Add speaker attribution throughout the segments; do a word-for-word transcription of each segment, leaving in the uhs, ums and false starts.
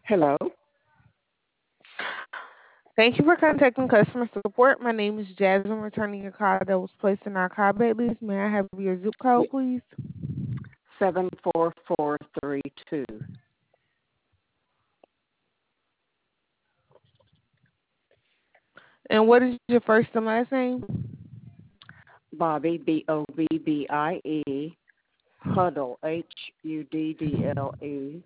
Speaker 1: Hello.
Speaker 2: Thank you for contacting customer support. My name is Jasmine, returning your call that was placed in our call bait list. May I have your zip code, please?
Speaker 1: seven four four three two.
Speaker 2: And what is your first and last name?
Speaker 1: Bobby, B O B B I E. Huddle, H U D D L E.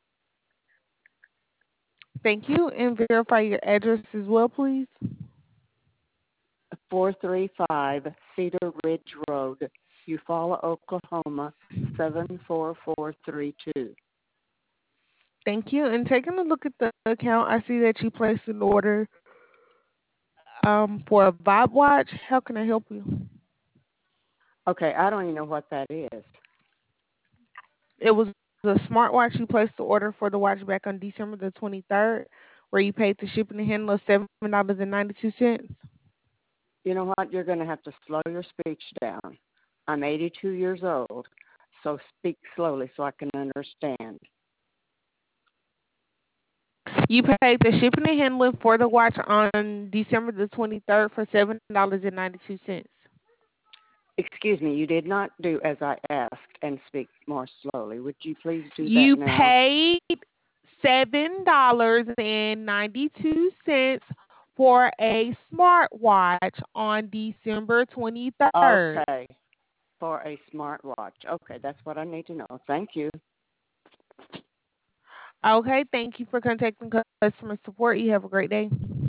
Speaker 2: Thank you. And verify your address as well, please.
Speaker 1: four three five Cedar Ridge Road, Eufaula, Oklahoma, seven four four three two.
Speaker 2: Thank you. And taking a look at the account, I see that you placed an order um, for a Vibe watch. How can I help you?
Speaker 1: Okay, I don't even know what that is.
Speaker 2: It was the smartwatch. You placed the order for the watch back on December the twenty-third, where you paid the shipping and handle of seven dollars and ninety-two cents.
Speaker 1: You know what? You're going to have to slow your speech down. I'm eighty-two years old, so speak slowly so I can understand.
Speaker 2: You paid the shipping and handling for the watch on December the twenty-third for seven dollars and ninety-two cents.
Speaker 1: Excuse me, you did not do as I asked and speak more slowly. Would you please do that
Speaker 2: You
Speaker 1: now?
Speaker 2: paid seven dollars and ninety-two cents for a smartwatch on December twenty-third.
Speaker 1: Okay, for a smartwatch. Okay, that's what I need to know. Thank you.
Speaker 2: Okay, thank you for contacting customer support. You have a great day.